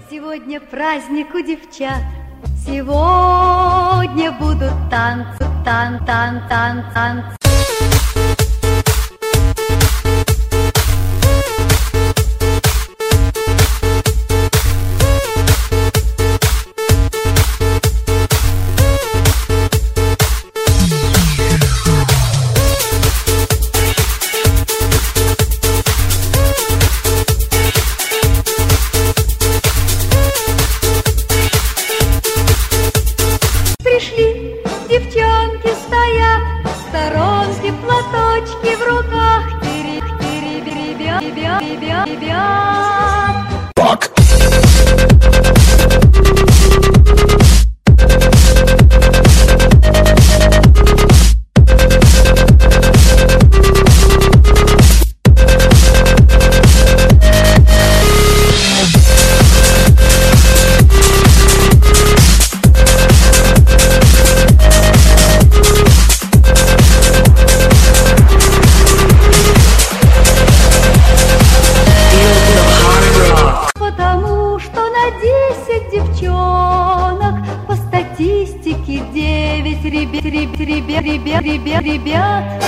Сегодня праздник у девчат, сегодня будут танцы, танцы. Пришли, девчонки стоят, в сторонке платочки в руках, ребят. Потому что на 10 девчонок по статистике 9 ребят.